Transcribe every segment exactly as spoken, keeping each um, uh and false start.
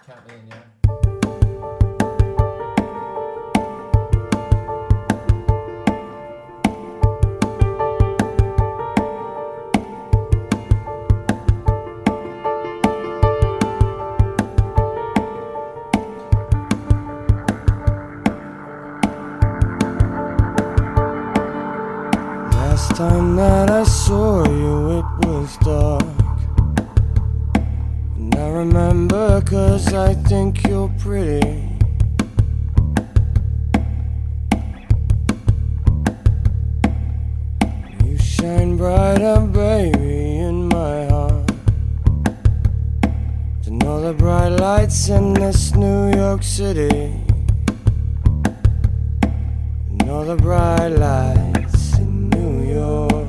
count me in, yeah? Last time that I saw you, it was dark. And I remember 'cause I think you're pretty. You shine brighter, baby, in my heart. Than all the bright lights in this New York City. And all the bright lights in New York.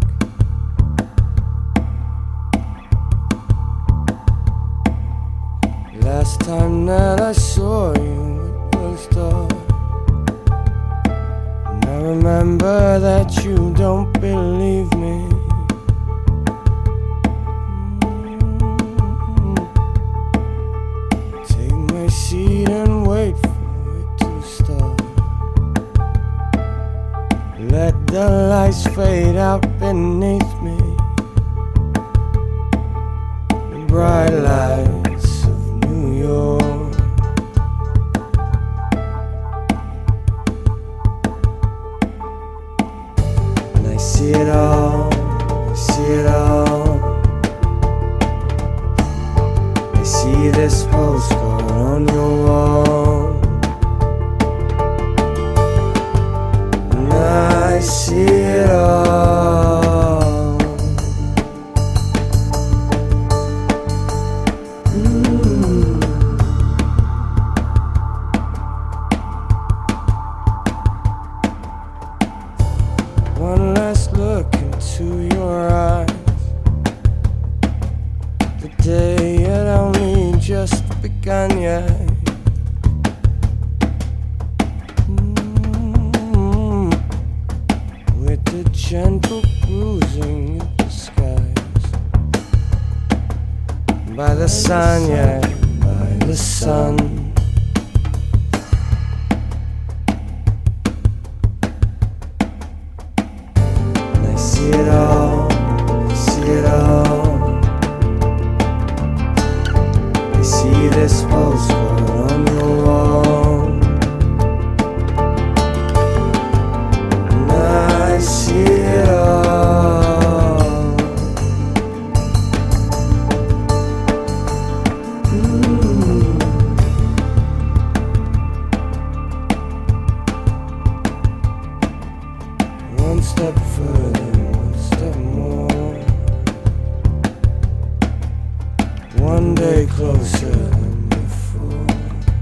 Last time that I saw you, it was dark. And I remember that you don't believe me. Mm. Take my seat and wait for it to start. Let the lights fade out beneath me. The bright lights of New York. And I see it all, I see it all. I see this postcard on your wall. And I see it all. Mm. One last look into your eyes. The day had only just begun yet. Mm. With the gentle bruising of the skies. By the sun, yeah, by the sun. And I see it all, I see it all. I see this postcard on your wall. And I see it all. Mm. One step further, one step more. One day closer than before.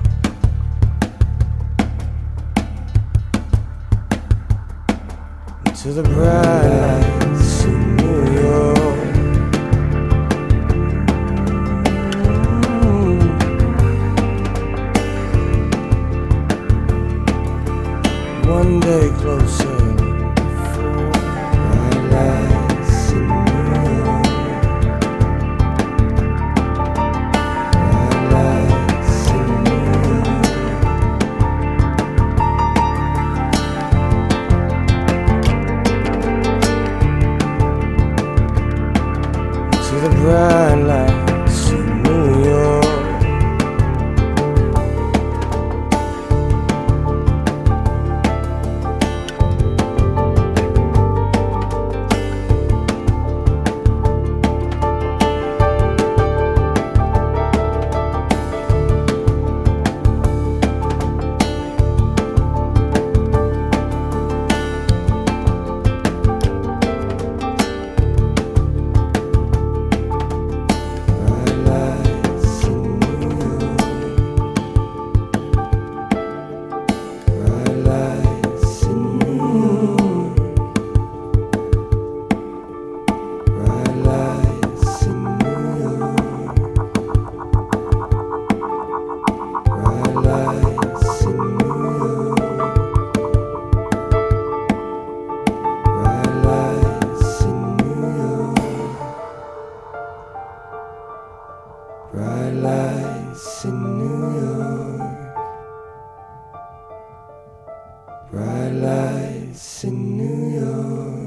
To the bright lights in New York. Mm. One day closer than before. Bright lights in New York. Bright lights in New York. Bright lights in New York. Bright lights in New York.